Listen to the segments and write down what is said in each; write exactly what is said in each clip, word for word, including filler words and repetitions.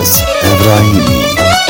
Hafez İbrahimi.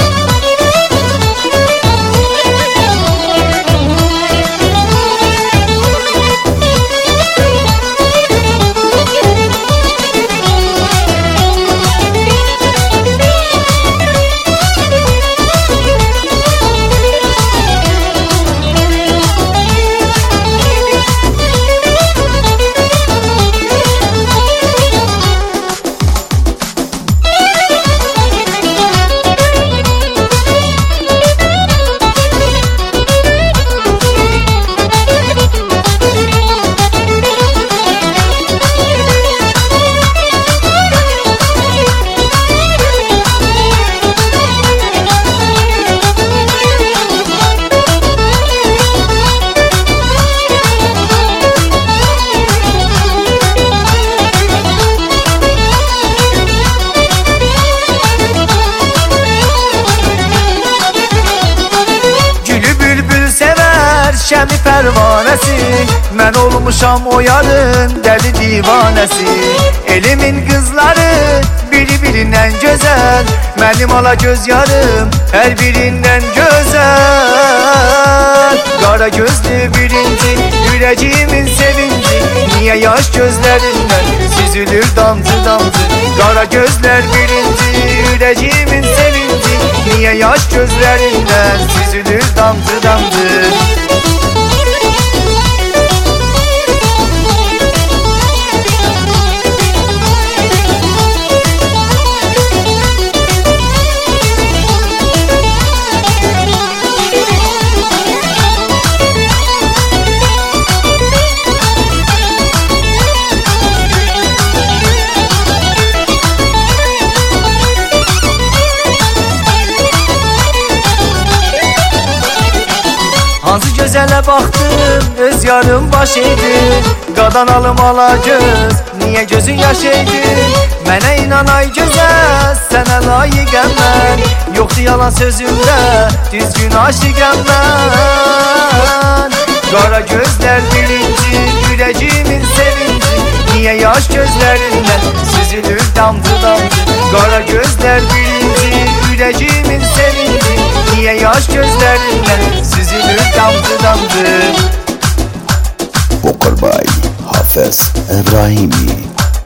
Şəmi pərvanəsi, mən olmuşam o yarın dəli divanəsi. Elimin qızları biri-birindən gözəl, mənim ala göz yarım hər birindən gözəl. Qara gözlü birinci, ürəcimin sevinci, niyə yaş gözlərindən süzülür damcı damcı. Qara gözlər birinci, ürəcimin sevinci, niyə yaş gözlərindən süzülür damcı damcı. Hansı gözələ baxdım, öz yarım baş idi. Qadan alım ala göz, niyə gözün yaş idi? Mənə inan ay gözəl, sənə layiqəm mən. Yoxdur yalan sözümdə, düzgün aşiqəm mən. Qara gözlər birinci, ürəcimin sevinci, niyə yaş gözlərindən süzülür damcı damcı. Qara gözlər birinci, ürəcimin sevinci, niyə yaş gözlərindən süzülür damcı damcı. Vocal by Hafez İbrahimi.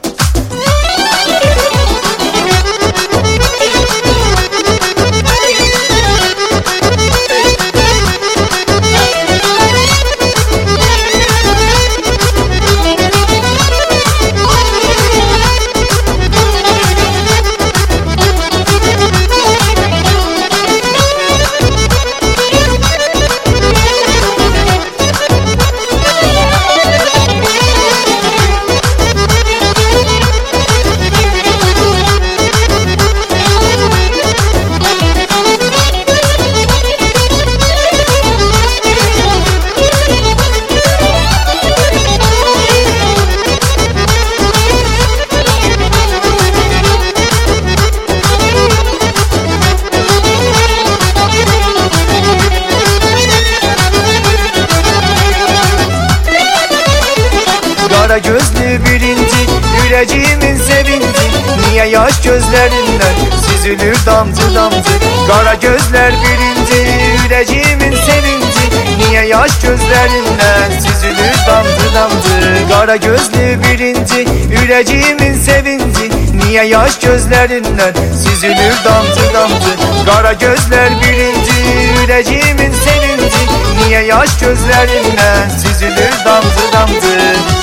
Qara gözlü birinci, ürəcimin sevinci, niyə yaş gözlərindən süzülür damcı damcı. Qara gözlər birinci, ürəcimin sevinci, niyə yaş gözlərindən süzülür damcı damcı. Qara gözlü birinci, ürəcimin sevinci, niyə yaş gözlərindən süzülür damcı damcı. Qara gözlər birinci, ürəcimin sevinci, niyə yaş gözlərindən süzülür damcı damcı.